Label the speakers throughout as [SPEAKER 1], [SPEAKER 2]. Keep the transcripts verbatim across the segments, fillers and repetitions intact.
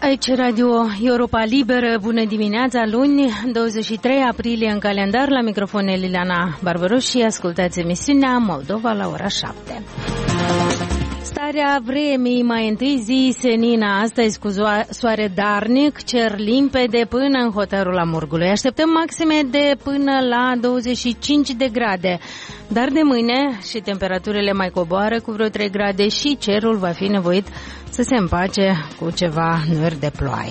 [SPEAKER 1] Aici Radio Europa Liberă, bună dimineața, luni, douăzeci și trei aprilie în calendar, la microfon Liliana Barbaros și ascultați emisiunea Moldova la ora șapte. Starea vremii, mai întâi zi senina astăzi cu soare darnic, cer limpede până în hotarul Amurgului. Așteptăm maxime de până la douăzeci și cinci de grade, dar de mâine și temperaturile mai coboară cu vreo trei grade și cerul va fi nevoit să se împace cu ceva nori de ploaie.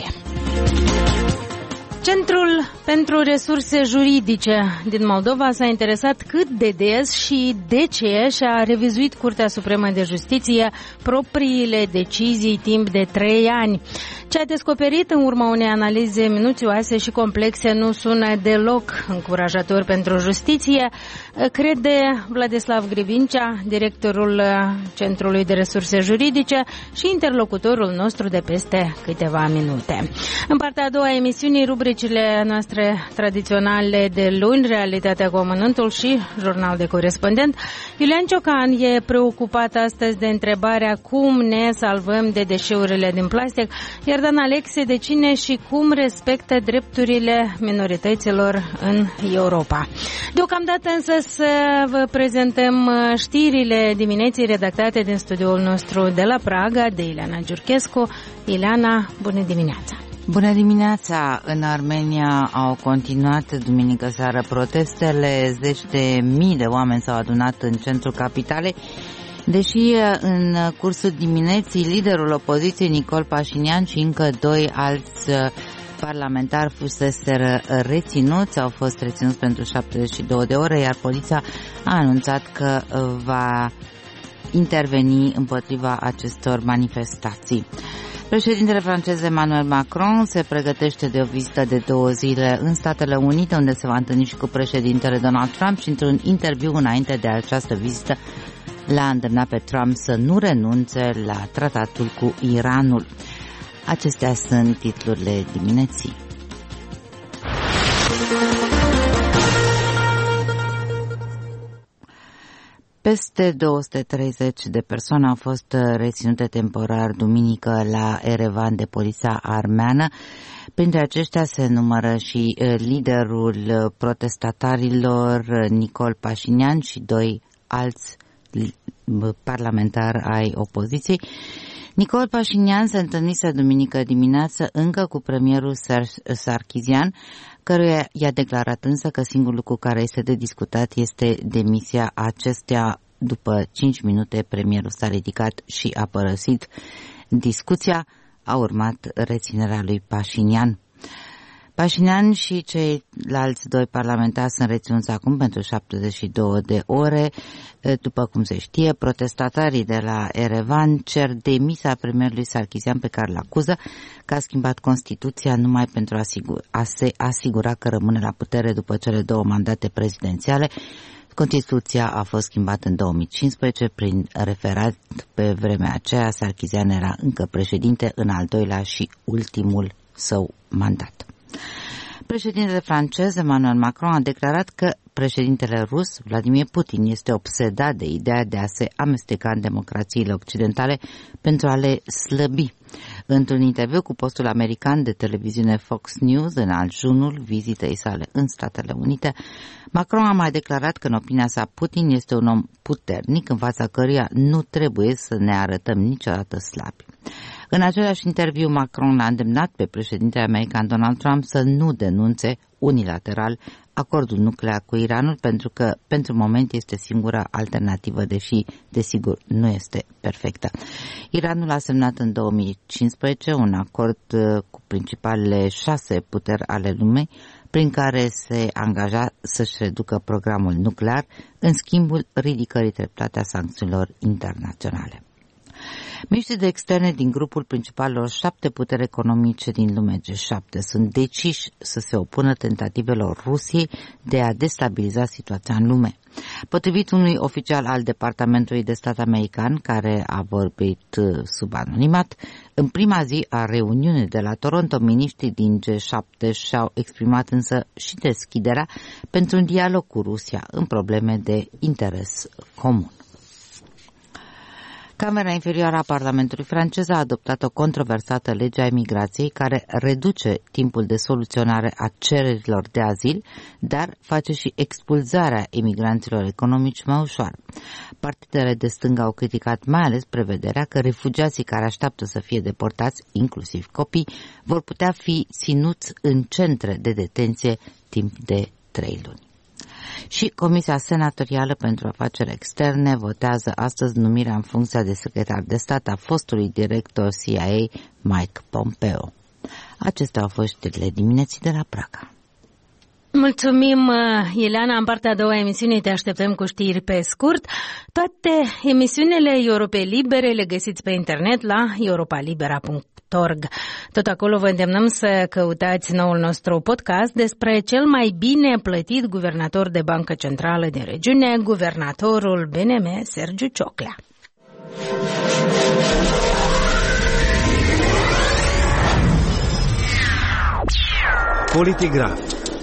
[SPEAKER 1] Centrul pentru Resurse Juridice din Moldova s-a interesat cât de des și de ce și-a revizuit Curtea Supremă de Justiție propriile decizii timp de trei ani. Ce a descoperit în urma unei analize minuțioase și complexe nu sună deloc încurajator pentru justiție, crede Vladislav Grivincea, directorul Centrului de Resurse Juridice și interlocutorul nostru de peste câteva minute. În partea a doua a emisiunii, rubricile noastre tradiționale de luni, Realitatea cu amănântul și Jurnal de Corespondent. Iulian Ciocan e preocupat astăzi de întrebarea cum ne salvăm de deșeurile din plastic, iar Dan Alexe de cine și cum respectă drepturile minorităților în Europa. Deocamdată însă să vă prezentăm știrile dimineții redactate din studioul nostru de la Praga de Ileana Giurchescu. Ileana, bună dimineața!
[SPEAKER 2] Bună dimineața! În Armenia au continuat duminică seară protestele, zeci de mii de oameni s-au adunat în centrul capitalei, deși în cursul dimineții liderul opoziției Nicol Pașinian și încă doi alți parlamentari fuseseră reținuți, au fost reținuți pentru șaptezeci și două de ore, iar poliția a anunțat că va interveni împotriva acestor manifestații. Președintele francez Emmanuel Macron se pregătește de o vizită de două zile în Statele Unite, unde se va întâlni și cu președintele Donald Trump și într-un interviu înainte de această vizită l-a îndemnat pe Trump să nu renunțe la tratatul cu Iranul. Acestea sunt titlurile dimineții. Peste două sute treizeci de persoane au fost reținute temporar duminică la Erevan de poliția armeană. Printre aceștia se numără și liderul protestatarilor Nicol Pașinian și doi alți parlamentari ai opoziției. Nicol Pașinian se întâlnise duminică dimineață încă cu premierul Sarkisian, căruia i-a declarat însă că singurul lucru care este de discutat este demisia acestea. După cinci minute premierul s-a ridicat și a părăsit discuția. A urmat reținerea lui Pașinian. Pașinian și ceilalți doi parlamentari sunt reținuți acum pentru șaptezeci și două de ore. După cum se știe, protestatarii de la Erevan cer demisia premierului Sarkisian, pe care îl acuză că a schimbat Constituția numai pentru a se asigura că rămâne la putere după cele două mandate prezidențiale. Constituția a fost schimbată în două mii cincisprezece prin referat. Pe vremea aceea Sarkisian era încă președinte în al doilea și ultimul său mandat. Președintele francez Emmanuel Macron a declarat că președintele rus Vladimir Putin este obsedat de ideea de a se amesteca în democrațiile occidentale pentru a le slăbi. Într-un interviu cu postul american de televiziune Fox News în ajunul vizitei sale în Statele Unite, Macron a mai declarat că în opinia sa Putin este un om puternic în fața căruia nu trebuie să ne arătăm niciodată slabi. În același interviu, Macron l-a îndemnat pe președintele american Donald Trump să nu denunțe unilateral acordul nuclear cu Iranul, pentru că pentru moment este singura alternativă, deși desigur nu este perfectă. Iranul a semnat în două mii cincisprezece un acord cu principalele șase puteri ale lumii, prin care se angaja să-și reducă programul nuclear în schimbul ridicării treptate a sancțiunilor internaționale. Miniștrii de externe din grupul principalelor șapte puteri economice din lume G șapte sunt deciși să se opună tentativelor Rusiei de a destabiliza situația în lume. Potrivit unui oficial al Departamentului de Stat american care a vorbit sub anonimat, în prima zi a reuniunii de la Toronto, miniștrii din G șapte și-au exprimat însă și deschiderea pentru un dialog cu Rusia în probleme de interes comun. Camera inferioară a Parlamentului francez a adoptat o controversată lege a imigrației care reduce timpul de soluționare a cererilor de azil, dar face și expulzarea imigranților economici mai ușoară. Partidele de stânga au criticat mai ales prevederea că refugiații care așteaptă să fie deportați, inclusiv copii, vor putea fi ținuți în centre de detenție timp de trei luni. Și Comisia Senatorială pentru Afaceri Externe votează astăzi numirea în funcția de secretar de stat a fostului director C I A Mike Pompeo. Acestea au fost știrile dimineții de la Praga.
[SPEAKER 1] Mulțumim, Ileana. În partea a doua emisiunii te așteptăm cu știri pe scurt. Toate emisiunile Europe Libere le găsiți pe internet la europa libera punct org. Tot acolo vă îndemnăm să căutați noul nostru podcast despre cel mai bine plătit guvernator de bancă centrală din regiune, guvernatorul B N M, Sergiu Cioclea.
[SPEAKER 3] Politigraf.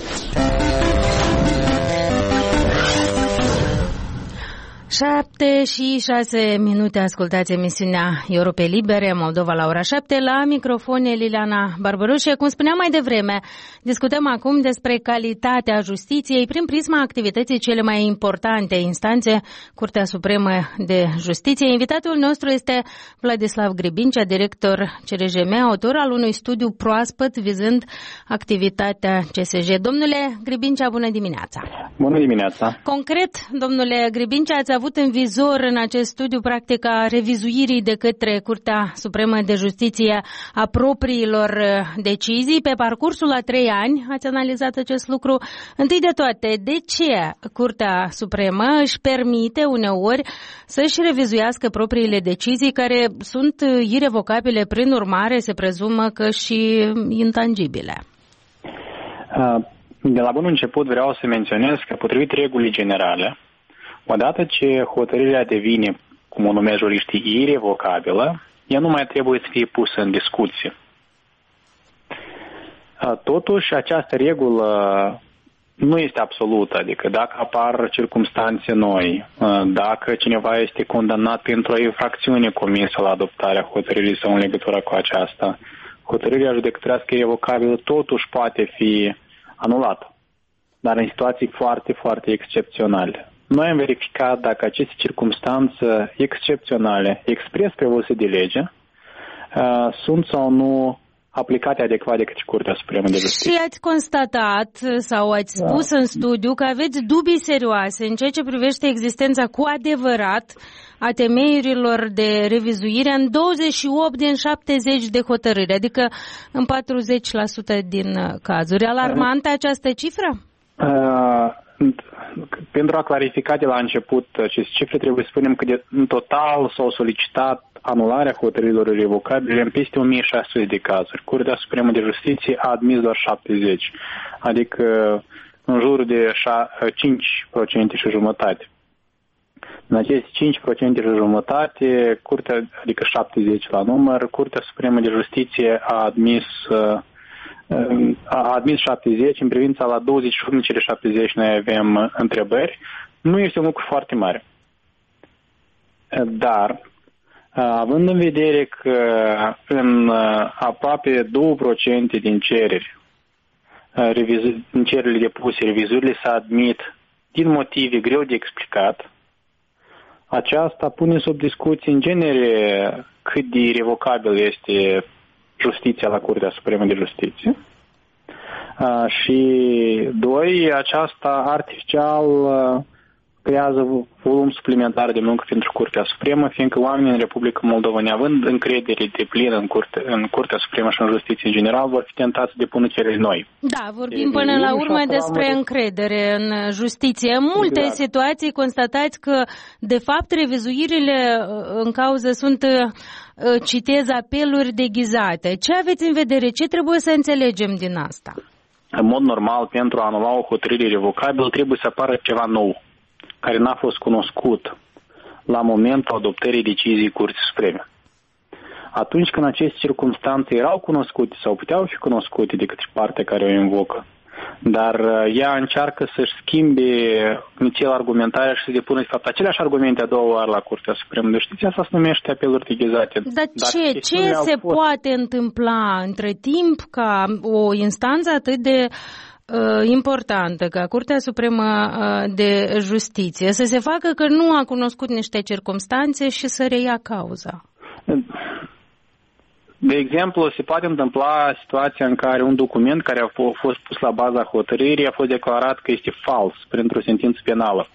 [SPEAKER 1] Șapte și șase minute, ascultați emisiunea Europe Libere, Moldova la ora șapte, la microfon Liliana Barbarușe. Cum spuneam mai devreme, discutăm acum despre calitatea justiției prin prisma activității cele mai importante instanțe, Curtea Supremă de Justiție. Invitatul nostru este Vladislav Gribincea, director C R J M, autor al unui studiu proaspăt vizând activitatea C S J. Domnule Gribincea, bună dimineața!
[SPEAKER 4] Bună dimineața!
[SPEAKER 1] Concret, domnule Gribincea, ați avut în vizor în acest studiu practica revizuirii de către Curtea Supremă de Justiție a propriilor decizii. Pe parcursul a trei ani ați analizat acest lucru. Întâi de toate, de ce Curtea Supremă își permite uneori să-și revizuiască propriile decizii care sunt irevocabile, prin urmare se prezumă că și intangibile?
[SPEAKER 4] De la bun început vreau să menționez că, potrivit regulii generale, odată ce hotărârea devine, cum o numesc juriștii, irevocabilă, ea nu mai trebuie să fie pusă în discuție. Totuși, această regulă nu este absolută, adică dacă apar circumstanțe noi, dacă cineva este condamnat pentru o infracțiune comisă la adoptarea hotărârii sau în legătură cu aceasta, hotărârea judecătorească irevocabilă totuși poate fi anulată, dar în situații foarte, foarte excepționale. Noi am verificat dacă aceste circumstanțe excepționale, expres prevăzute de lege, uh, sunt sau nu aplicate adecvat de către Curtea Supremă de Justiție.
[SPEAKER 1] Și ați constatat sau ați spus da. în studiu că aveți dubii serioase în ceea ce privește existența cu adevărat a temeiurilor de revizuire în douăzeci și opt din șaptezeci de hotărâri, adică în patruzeci la sută din cazuri. Alarmantă această cifră?
[SPEAKER 4] Uh, pentru a clarifica de la început aceste cifre, trebuie să spunem că de, în total s-au solicitat anularea hotărârilor irevocabile în peste o mie șase sute de cazuri. Curtea Supremă de Justiție a admis doar șaptezeci, adică în jur de cinci la sută și jumătate. În aceste cinci la sută și jumătate, curtea, adică șaptezeci la număr, Curtea Supremă de Justiție a admis a admis șaptezeci, în privința la douăzeci și unu din cele șaptezeci noi avem întrebări. Nu este un lucru foarte mare. Dar, având în vedere că în aproape două la sută din cereri, în cererile depuse, revizuirile se admit din motive greu de explicat, aceasta pune sub discuție în genere cât de irrevocabil este justiția la Curtea Supremă de Justiție. Uh, și, doi, aceasta artificial uh, creează volum suplimentar de muncă pentru Curtea Supremă, fiindcă oamenii în Republica Moldova, neavând încredere de plină în, curte, în Curtea Supremă și în Justiție în general, vor fi tentați să depună cereri noi.
[SPEAKER 1] Da, vorbim de până la urmă despre încredere în justiție. În multe exact. situații constatați că, de fapt, revizuirile în cauză sunt, citez, apeluri deghizate. Ce aveți în vedere? Ce trebuie să înțelegem din asta?
[SPEAKER 4] În mod normal, pentru a anula o hotărâre irrevocabilă, trebuie să apară ceva nou, care n-a fost cunoscut la momentul adoptării deciziei Curții Supreme. Atunci când aceste circumstanțe erau cunoscute sau puteau fi cunoscute de către partea care o invocă, Dar ea încearcă să-și schimbe nițel argumentarea și să depună, de fapt, aceleași argumente a doua oară la Curtea Supremă de Justiție. Asta se numește apeluri deghizate.
[SPEAKER 1] Dar ce, ce se fost... poate întâmpla între timp ca o instanță atât de uh, importantă ca Curtea Supremă uh, de Justiție să se facă că nu a cunoscut niște circumstanțe și să reia cauza?
[SPEAKER 4] De exemplu, se poate întâmpla situația în care un document care a fost pus la baza hotărârii a fost declarat că este fals printr-o sentință penală.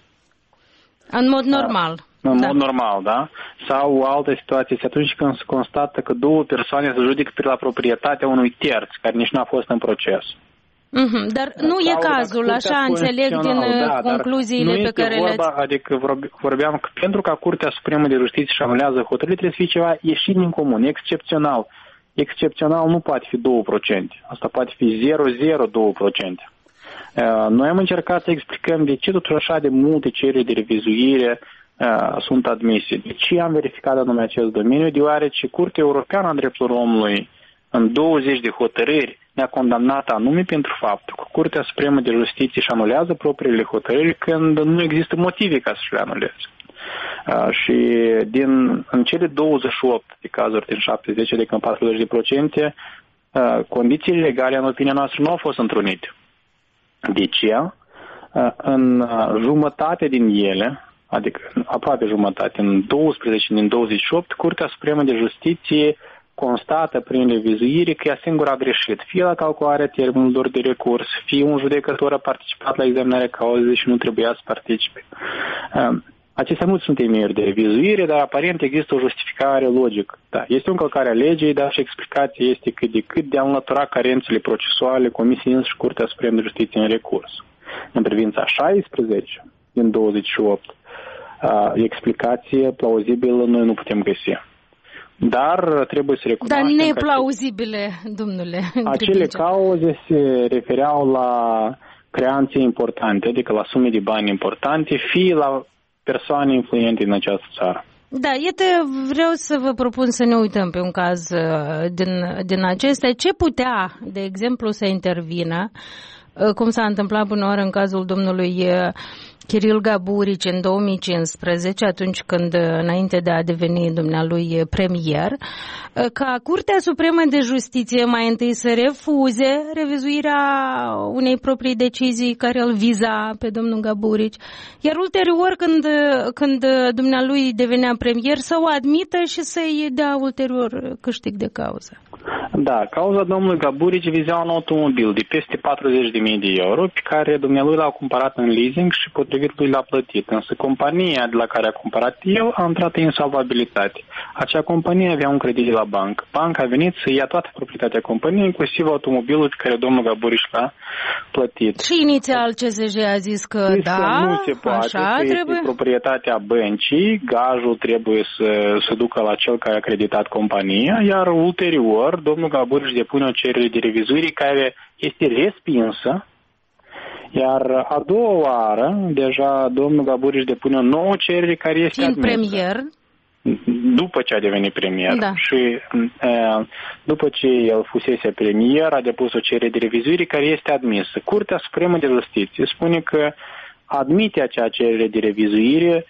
[SPEAKER 1] În mod normal.
[SPEAKER 4] Da. În
[SPEAKER 1] da.
[SPEAKER 4] mod normal, da? Sau o altă situație este atunci când se constată că două persoane se judecă pe la proprietatea unui terț care nici nu a fost în proces.
[SPEAKER 1] Mm-hmm. Dar nu sau e cazul, așa înțeleg din da, concluziile pe care
[SPEAKER 4] vorba,
[SPEAKER 1] le-ați...
[SPEAKER 4] Adică vorbeam că pentru ca Curtea Supremă de Justiție și anulează hotărârile trebuie să fie ceva ieșit din comun, excepțional. Excepțional nu poate fi două la sută. Asta poate fi zero virgulă zero doi la sută. Noi am încercat să explicăm de ce totuși așa de multe cereri de revizuire uh, sunt admise. De ce am verificat anume acest domeniu? Deoarece Curtea Europeană a Drepturilor Omului în douăzeci de hotărâri ne-a condamnat anume pentru faptul că Curtea Supremă de Justiție își anulează propriile hotărâri când nu există motive ca să le anuleze. Uh, și din, în cele douăzeci și opt de cazuri din șaptezeci, adică în patruzeci la sută, uh, condițiile legale, în opinia noastră, nu au fost întrunite. De ce? Uh, în uh, jumătate din ele, adică aproape jumătate, în douăsprezece din douăzeci și opt, Curtea Supremă de Justiție constată prin revizuire că ea singură a greșit, fie la calcularea termenilor de recurs, fie un judecător a participat la examinarea cauzei și nu trebuia să participe. Uh, Acestea nu sunt temeiuri de revizuire, dar aparent există o justificare logică. Da, este o încălcare a legii, dar și explicația este cât de cât de a înlătura carențele procesuale comise însă și Curtea Supremă de Justiție în recurs. În privința șaisprezece din douăzeci și opt, explicație plauzibilă noi nu putem găsi. Dar trebuie să recunoaștem...
[SPEAKER 1] Dar neplauzibile, domnule.
[SPEAKER 4] Acele cauze se refereau la creanțe importante, adică la sume de bani importante, fie la persoane influente în această țară.
[SPEAKER 1] Da, iată, vreau să vă propun să ne uităm pe un caz din, din acestea. Ce putea, de exemplu, să intervină, cum s-a întâmplat până oară în cazul domnului Kiril Gaburici în două mii cincisprezece, atunci când, înainte de a deveni dumnealui premier, ca Curtea Supremă de Justiție mai întâi să refuze revizuirea unei proprii decizii care îl viza pe domnul Gaburici, iar ulterior, când, când dumnealui devenea premier, să o admită și să-i dea ulterior câștig de cauză.
[SPEAKER 4] Da, cauza domnului Gaburici vizea un automobil de peste patruzeci de mii de euro pe care dumnealui l-a cumpărat în leasing și potrivit lui l-a plătit. Însă compania de la care a cumpărat el a intrat în insolvabilitate. Acea companie avea un credit de la bancă. Banca a venit să ia toată proprietatea companiei, inclusiv automobilul pe care domnul Gaburici l-a plătit.
[SPEAKER 1] Și inițial C S J a zis că
[SPEAKER 4] zis
[SPEAKER 1] da,
[SPEAKER 4] că nu se poate,
[SPEAKER 1] așa
[SPEAKER 4] că
[SPEAKER 1] trebuie.
[SPEAKER 4] Este proprietatea băncii, gajul trebuie să se ducă la cel care a creditat compania, iar ulterior domnul Gaburici depune o cerere de revizuire care este respinsă, iar a doua oară, deja domnul Gaburici depune o nouă cerere care este
[SPEAKER 1] Fiind
[SPEAKER 4] admisă.
[SPEAKER 1] premier.
[SPEAKER 4] După ce a devenit premier.
[SPEAKER 1] Da.
[SPEAKER 4] Și după ce el fusese premier, a depus o cerere de revizuire care este admisă. Curtea Supremă de Justiție spune că admite acea cerere de revizuire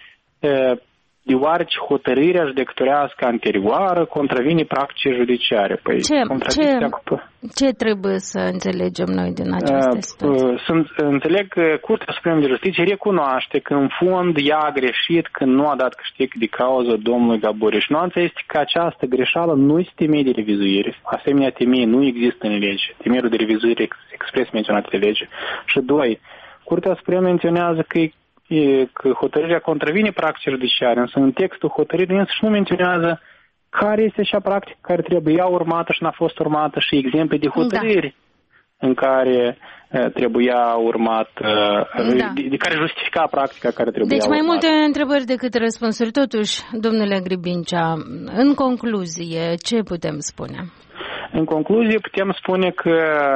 [SPEAKER 4] deoarece hotărârea judecătorească anterioară contravine practicii judiciare. Păi,
[SPEAKER 1] ce, ce, ce trebuie să înțelegem noi din aceste situații?
[SPEAKER 4] Sunt, înțeleg că Curtea Supremă de Justiție recunoaște că în fond ea a greșit când nu a dat câștig de cauză domnului Gaburici. Nuanța este că această greșeală nu este temei de revizuire. Asemenea temei nu există în lege. Temerul de revizuire expres menționat de lege. Și doi, Curtea Supremă menționează că că hotărârea contravine practicii judiciare, însă în textul hotărârii însă nu menționează care este acea practică care trebuia urmată și n-a fost urmată și exemple de hotărâri da. în care uh, trebuia urmat, uh, da. de, de care justifica practica care trebuia
[SPEAKER 1] Deci mai
[SPEAKER 4] urmată.
[SPEAKER 1] multe întrebări decât răspunsuri. Totuși, domnule Gribincea, în concluzie, ce putem spune?
[SPEAKER 4] În concluzie, putem spune că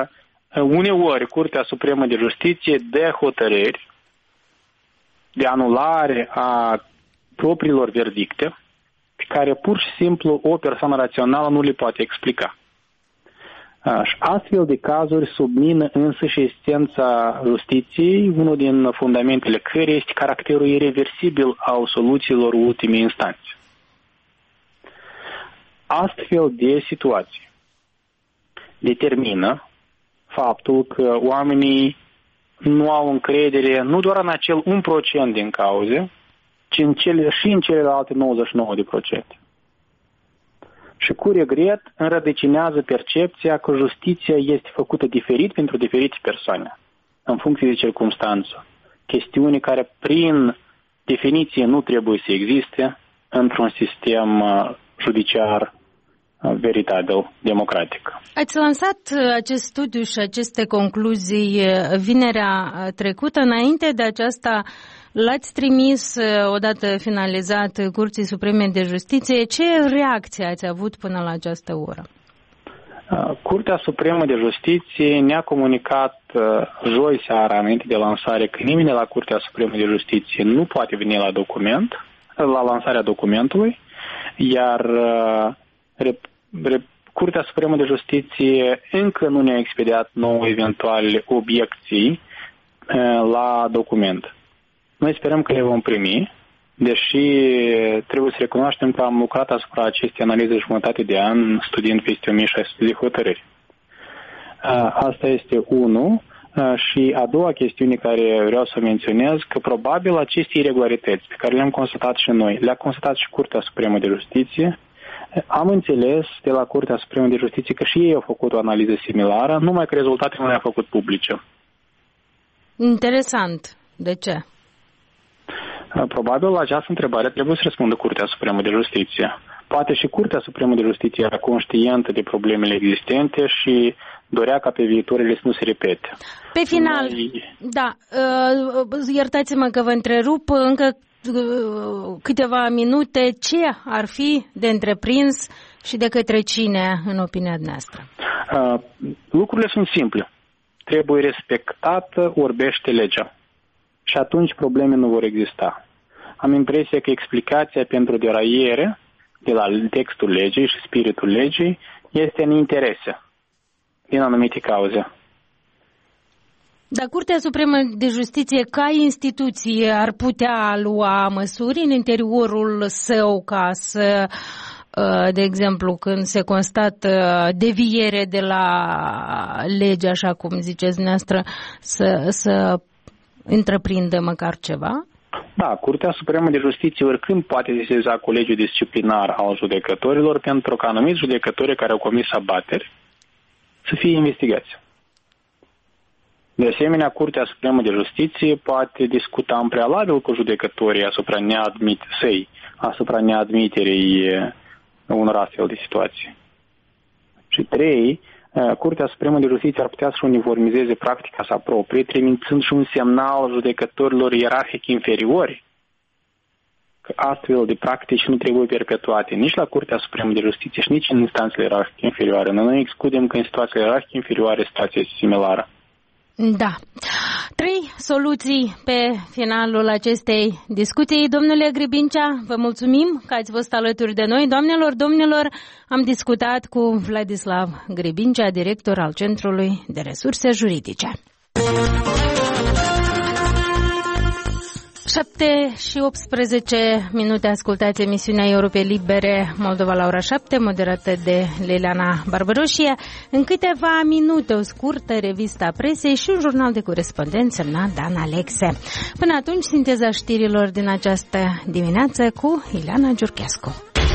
[SPEAKER 4] uneori Curtea Supremă de Justiție dă hotărâri de anulare a propriilor verdicte pe care pur și simplu o persoană rațională nu le poate explica. Și astfel de cazuri submină însăși esența justiției, unul din fundamentele căreia este caracterul irreversibil al soluțiilor ultimei instanțe. Astfel de situații determină faptul că oamenii nu au încredere nu doar în acel un procent din cauze, ci în cele, și în celelalte nouăzeci și nouă la sută. Și cu regret înrădăcinează percepția că justiția este făcută diferit pentru diferite persoane, în funcție de circumstanță. Chestiuni care, prin definiție, nu trebuie să existe într-un sistem judiciar veritabil, democratic.
[SPEAKER 1] Ați lansat acest studiu și aceste concluzii vinerea trecută. Înainte de aceasta, l-ați trimis odată finalizat Curții Supreme de Justiție. Ce reacție ați avut până la această oră?
[SPEAKER 4] Curtea Supremă de Justiție ne-a comunicat joi seara, înainte de lansare, că nimeni la Curtea Supremă de Justiție nu poate veni la document, la lansarea documentului, iar Curtea Supremă de Justiție încă nu ne-a expediat nouă eventuale obiecții la document. Noi sperăm că le vom primi, deși trebuie să recunoaștem că am lucrat asupra acestei analize jumătate de an, studiind peste o mie șase sute de hotărâri. Asta este unul. Și a doua chestiune care vreau să menționez, că probabil aceste irregularități pe care le-am constatat și noi, le-a constatat și Curtea Supremă de Justiție, am înțeles de la Curtea Supremă de Justiție că și ei au făcut o analiză similară, numai că rezultatele nu le-au făcut publice.
[SPEAKER 1] Interesant. De ce?
[SPEAKER 4] Probabil la această întrebare trebuie să răspundă Curtea Supremă de Justiție. Poate și Curtea Supremă de Justiție era conștientă de problemele existente și dorea ca pe viitoarele să nu se repete.
[SPEAKER 1] Pe final, Noi... da, iertați-mă că vă întrerup, încă câteva minute, ce ar fi de întreprins și de către cine, în opinia noastră?
[SPEAKER 4] Uh, lucrurile sunt simple. Trebuie respectată orbește legea. Și atunci probleme nu vor exista. Am impresia că explicația pentru deraiere de la textul legii și spiritul legii este în interese din anumite cauze.
[SPEAKER 1] Dar Curtea Supremă de Justiție, ca instituție, ar putea lua măsuri în interiorul său ca să, de exemplu, când se constată deviere de la lege, așa cum ziceți dumneavoastră, să, să întreprindă măcar ceva?
[SPEAKER 4] Da, Curtea Supremă de Justiție oricând poate sesiza colegiul disciplinar al judecătorilor pentru că anumiți judecători care au comis abateri să fie investigați. De asemenea, Curtea Supremă de Justiție poate discuta în prealabil cu judecătorii asupra neadmiterii, asupra neadmiterii unor astfel de situații. Și trei, Curtea Supremă de Justiție ar putea să uniformizeze practica sa proprie, trimițând și un semnal judecătorilor ierarhic inferiori că astfel de practici nu trebuie perpetuate nici la Curtea Supremă de Justiție și nici în instanțele ierarhic inferioare. Noi excludem că în situațiile ierarhic inferioare situația este similară.
[SPEAKER 1] Da. Trei soluții pe finalul acestei discuții. Domnule Gribincea, vă mulțumim că ați fost alături de noi. Doamnelor, domnilor, am discutat cu Vladislav Gribincea, director al Centrului de Resurse Juridice. șapte și optsprezece minute, ascultați emisiunea Europe Libere, Moldova la ora șapte, moderată de Leliana Barbaroșie. În câteva minute, o scurtă revista presei și un jurnal de corespondență semnat Dan Alexe. Până atunci, sinteza știrilor din această dimineață cu Ileana Giurchescu.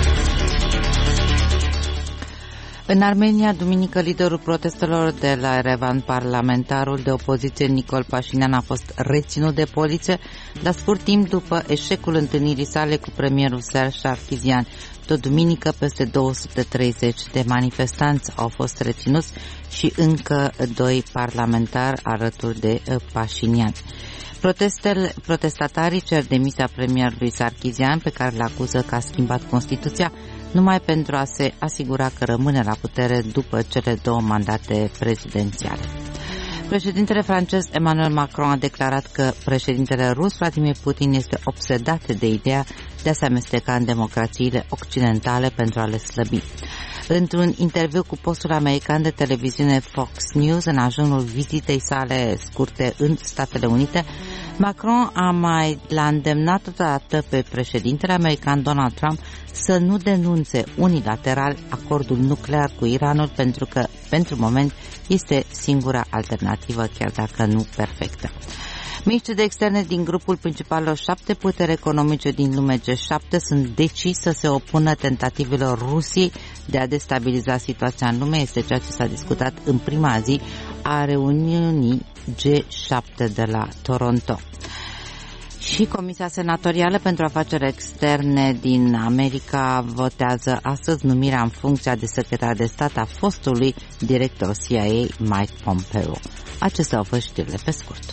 [SPEAKER 2] În Armenia, duminică, liderul protestelor de la Erevan, parlamentarul de opoziție Nicol Pașinian, a fost reținut de poliție la scurt timp după eșecul întâlnirii sale cu premierul Serge Sarkisian. Tot duminică, peste două sute treizeci de manifestanți au fost reținuți și încă doi parlamentari alături de Pașinian. Protestele, protestatarii cer demisia premierului Sarkisian, pe care îl acuză că a schimbat Constituția numai pentru a se asigura că rămâne la putere după cele două mandate prezidențiale. Președintele francez Emmanuel Macron a declarat că președintele rus Vladimir Putin este obsedat de ideea de a se amesteca în democrațiile occidentale pentru a le slăbi. Într-un interviu cu postul american de televiziune Fox News, în ajunul vizitei sale scurte în Statele Unite, Macron a mai l-a îndemnat totodată pe președintele american Donald Trump să nu denunțe unilateral acordul nuclear cu Iranul, pentru că, pentru moment, este singura alternativă, chiar dacă nu perfectă. Miniștrii de externe din grupul principalelor șapte puteri economice din lume G șapte sunt decis să se opună tentativelor Rusiei de a destabiliza situația în lume. Este ceea ce s-a discutat în prima zi a reuniunii G șapte de la Toronto. Și Comisia Senatorială pentru Afaceri Externe din America votează astăzi numirea în funcția de secretar de stat a fostului director C I A Mike Pompeo. Acestea au fost știrile pe scurt.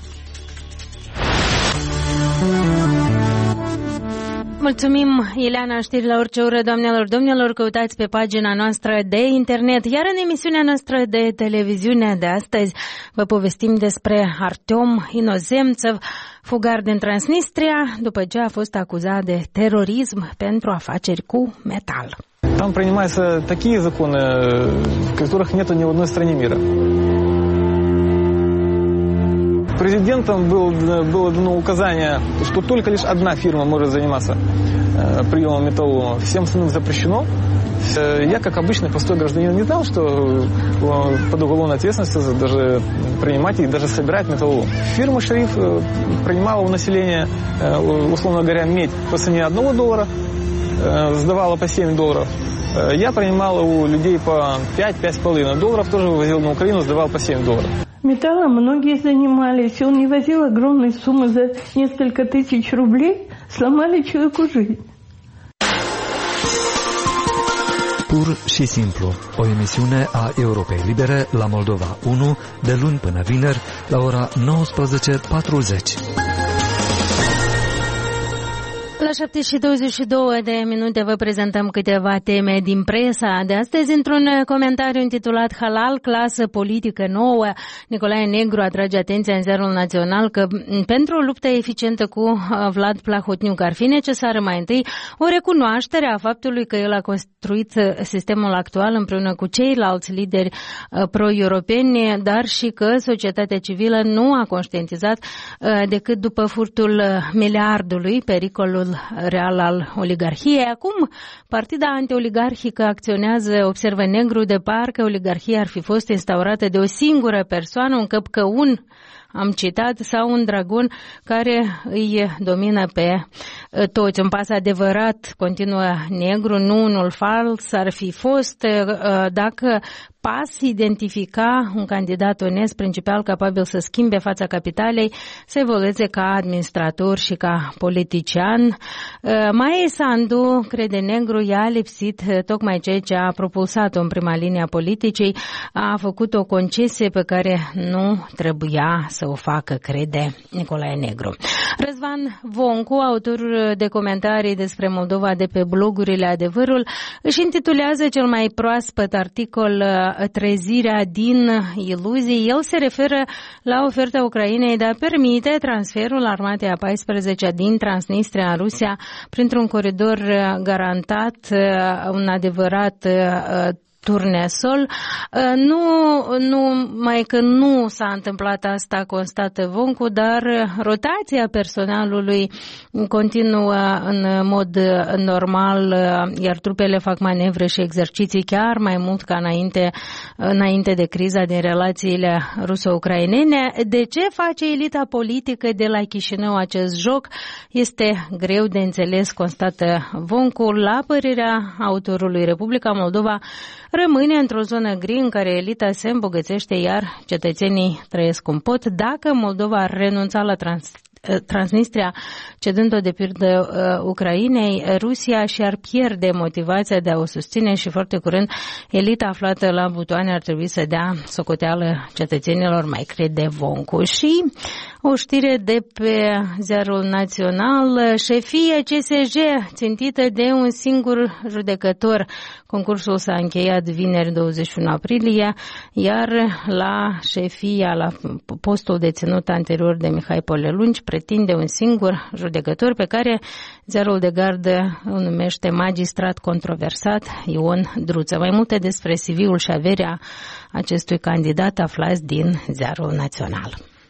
[SPEAKER 1] Mulțumim, Ileana, știri la orice oră, doamnelor, domnilor, căutați pe pagina noastră de internet. Iar în emisiunea noastră de televiziune de astăzi vă povestim despre Artem Inozemțev, fugar din Transnistria, după ce a fost acuzat de terorism pentru afaceri cu metal.
[SPEAKER 3] Там принимаются такие законы, которых нет ни в одной стране мира. Президентом был, было дано указание, что только лишь одна фирма может заниматься э, приемом металлолома. Всем остальным запрещено. Я, как обычный простой гражданин, не знал, что э, под уголовной ответственностью даже принимать и даже собирать металлолом. Фирма «Шериф» э, принимала у населения, э, условно говоря, медь по цене одного доллара, э, сдавала по семь долларов. Э, я принимал у людей по пять-пять с половиной долларов, тоже вывозил на Украину, сдавал по семь долларов.
[SPEAKER 5] Металлом многие занимались. Он не возил огромные суммы за несколько тысяч рублей. Сломали человеку жизнь.
[SPEAKER 6] Pur și simplu, o emisiune a Europei Libere la Moldova unu, de luni până vineri, la ora nouăsprezece patruzeci.
[SPEAKER 1] La șapte și douăzeci și două de minute vă prezentăm câteva teme din presa de astăzi. Într-un comentariu intitulat Halal, clasă politică nouă, Nicolae Negru atrage atenția în Ziarul Național că pentru o luptă eficientă cu Vlad Plahotniuc ar fi necesară mai întâi o recunoaștere a faptului că el a construit sistemul actual împreună cu ceilalți lideri pro-europeni, dar și că societatea civilă nu a conștientizat decât după furtul miliardului pericolul real al oligarhiei. Acum, partida antioligarhică acționează, observă Negru, de parcă oligarhia ar fi fost instaurată de o singură persoană, un căpcăun, am citat, sau un dragon care îi domină pe toți. Un pas adevărat, continuă Negru, nu unul fals, ar fi fost dacă pas identifica un candidat onest, principal, capabil să schimbe fața capitalei, să evolueze ca administrator și ca politician. Maie Sandu, crede Negru, i-a lipsit tocmai ceea ce a propulsat-o în prima linie a politicii, a făcut o concesie pe care nu trebuia să o facă, crede Nicolae Negru. Răzvan Voncu, autor de comentarii despre Moldova de pe blogurile Adevărul, își intitulează cel mai proaspăt articol Trezirea din iluzii. El se referă la oferta Ucrainei de a permite transferul armatei a paisprezecea din Transnistria în Rusia printr-un coridor garantat, un adevărat turnesol. Nu, nu mai că nu s-a întâmplat asta, constată Voncu, dar rotația personalului continuă în mod normal, iar trupele fac manevre și exerciții chiar mai mult ca înainte, înainte de criza din relațiile ruso-ucrainene. De ce face elita politică de la Chișinău acest joc? Este greu de înțeles, constată Voncu. La părerea autorului, Republica Moldova rămâne într-o zonă gri în care elita se îmbogățește, iar cetățenii trăiesc cum pot. Dacă Moldova ar renunța la trans- Transnistria, cedând-o de pildă uh, Ucrainei, Rusia și-ar pierde motivația de a o susține și foarte curând elita aflată la butoane ar trebui să dea socoteală cetățenilor, mai crede Voncu. Și o știre de pe Ziarul Național, șefie C S J țintită de un singur judecător. Concursul s-a încheiat vineri douăzeci și unu aprilie, iar la șefia, la postul deținut anterior de Mihai Polelunci, pretinde un singur judecător pe care ziarul de gardă îl numește magistrat controversat Ion Druță. Mai multe despre C V-ul și averea acestui candidat aflați din Ziarul Național.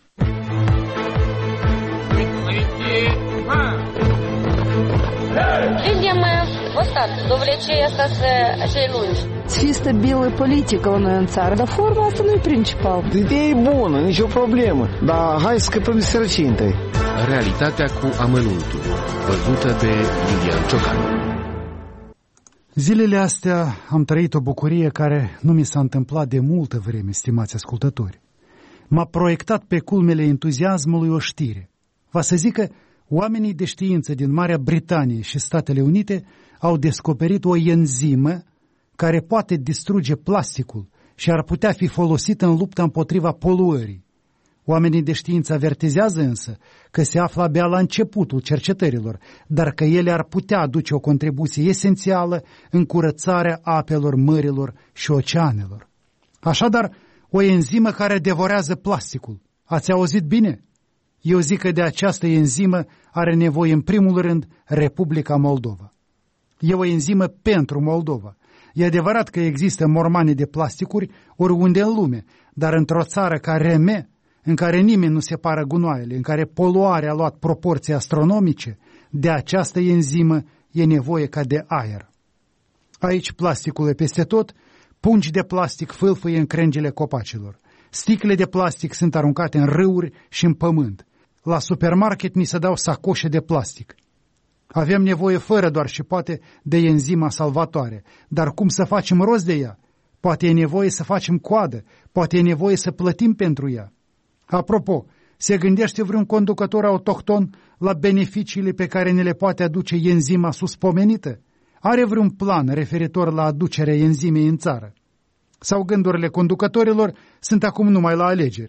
[SPEAKER 7] Видим вот так, довлечение цей lungi.
[SPEAKER 5] Чисто белая политика у нас țară, dar forma asta nu e principal.
[SPEAKER 8] Ideea e bună, nicio problemă, dar hai să scăpăm de sărăcie întâi.
[SPEAKER 9] Realitatea cu amănuntul, văzută de Iulian Ciocan.
[SPEAKER 10] Zilele astea am trăit o bucurie care nu mi s-a întâmplat de multă vreme, stimați ascultători. M-a proiectat pe culmele entuziasmului o știre. Va să zic că oamenii de știință din Marea Britanie și Statele Unite au descoperit o enzimă care poate distruge plasticul și ar putea fi folosită în lupta împotriva poluării. Oamenii de știință avertizează însă că se află abia la începutul cercetărilor, dar că ele ar putea aduce o contribuție esențială în curățarea apelor mărilor și oceanelor. Așadar, o enzimă care devorează plasticul. Ați auzit bine? Eu zic că de această enzimă are nevoie în primul rând Republica Moldova. E o enzimă pentru Moldova. E adevărat că există mormane de plasticuri oriunde în lume, dar într-o țară ca R M, în care nimeni nu separă gunoaiele, în care poluarea a luat proporții astronomice, de această enzimă e nevoie ca de aer. Aici plasticul e peste tot, pungi de plastic fâlfâie în crengile copacilor. Sticle de plastic sunt aruncate în râuri și în pământ. La supermarket mi se dau sacoșe de plastic. Avem nevoie fără doar și poate de enzima salvatoare, dar cum să facem rost de ea? Poate e nevoie să facem coadă, poate e nevoie să plătim pentru ea. Apropo, se gândește vreun conducător autohton la beneficiile pe care ne le poate aduce enzima suspomenită? Are vreun plan referitor la aducerea enzimei în țară? Sau gândurile conducătorilor sunt acum numai la alegeri?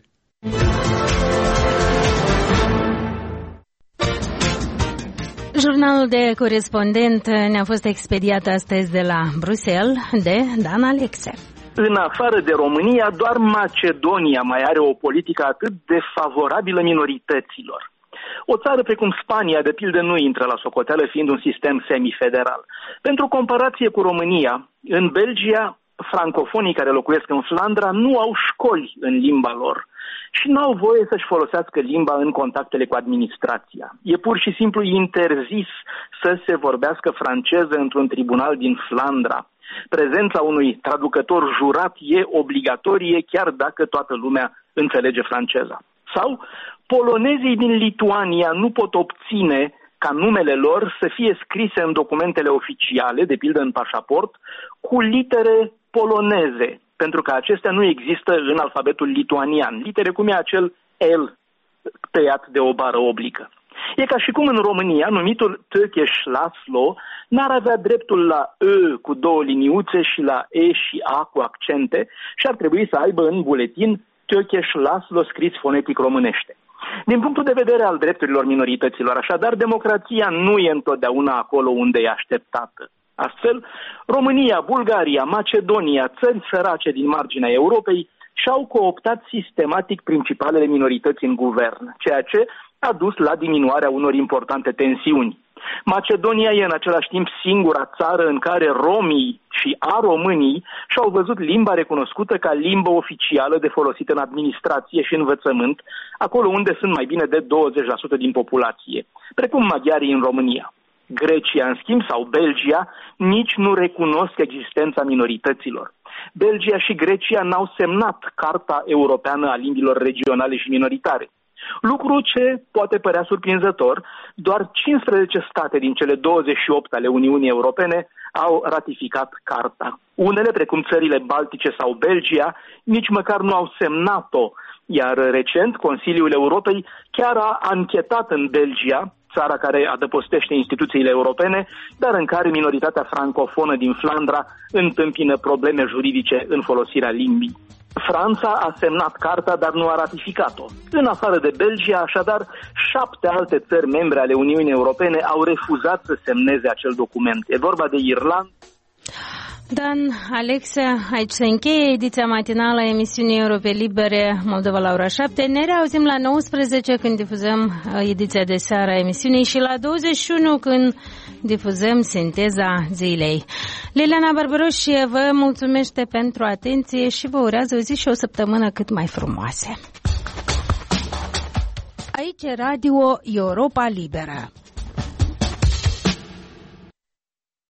[SPEAKER 1] Jurnalul de corespondent ne-a fost expediat astăzi de la Bruxelles de Dan Alexe.
[SPEAKER 11] În afară de România, doar Macedonia mai are o politică atât de favorabilă minorităților. O țară precum Spania, de pildă, nu intră la socoteală, fiind un sistem semifederal. Pentru comparație cu România, în Belgia, francofonii care locuiesc în Flandra nu au școli în limba lor și nu au voie să-și folosească limba în contactele cu administrația. E pur și simplu interzis să se vorbească franceză într-un tribunal din Flandra. Prezența unui traducător jurat e obligatorie, chiar dacă toată lumea înțelege franceza. Sau polonezii din Lituania nu pot obține ca numele lor să fie scrise în documentele oficiale, de pildă în pașaport, cu litere poloneze, pentru că acestea nu există în alfabetul lituanian. Litere cum e acel L tăiat de o bară oblică. E ca și cum în România, numitul Tökes László n-ar avea dreptul la Ö cu două liniuțe și la E și A cu accente și ar trebui să aibă în buletin Tökes László scris fonetic românește. Din punctul de vedere al drepturilor minorităților, așadar, democrația nu e întotdeauna acolo unde e așteptată. Astfel, România, Bulgaria, Macedonia, țări sărace din marginea Europei și-au cooptat sistematic principalele minorități în guvern, ceea ce a dus la diminuarea unor importante tensiuni. Macedonia e în același timp singura țară în care romii și aromânii și-au văzut limba recunoscută ca limbă oficială de folosit în administrație și învățământ, acolo unde sunt mai bine de douăzeci la sută din populație, precum maghiarii în România. Grecia, în schimb, sau Belgia, nici nu recunosc existența minorităților. Belgia și Grecia n-au semnat Carta Europeană a Limbilor Regionale și Minoritare. Lucru ce poate părea surprinzător, doar cincisprezece state din cele douăzeci și opt ale Uniunii Europene au ratificat Carta. Unele, precum țările Baltice sau Belgia, nici măcar nu au semnat-o, iar recent Consiliul Europei chiar a anchetat în Belgia, țara care adăpostește instituțiile europene, dar în care minoritatea francofonă din Flandra întâmpină probleme juridice în folosirea limbii. Franța a semnat carta, dar nu a ratificat-o. În afară de Belgia, așadar, șapte alte țări membre ale Uniunii Europene au refuzat să semneze acel document. E vorba de Irlanda.
[SPEAKER 1] Dan, Alexia, aici se încheie ediția matinală a emisiunii Europe Libere Moldova la ora șapte. Ne reauzim la nouăsprezece când difuzăm ediția de seară a emisiunii și la douăzeci și unu când difuzăm sinteza zilei. Liliana Barbaros vă mulțumește pentru atenție și vă urează o zi și o săptămână cât mai frumoase. Aici e Radio Europa Liberă.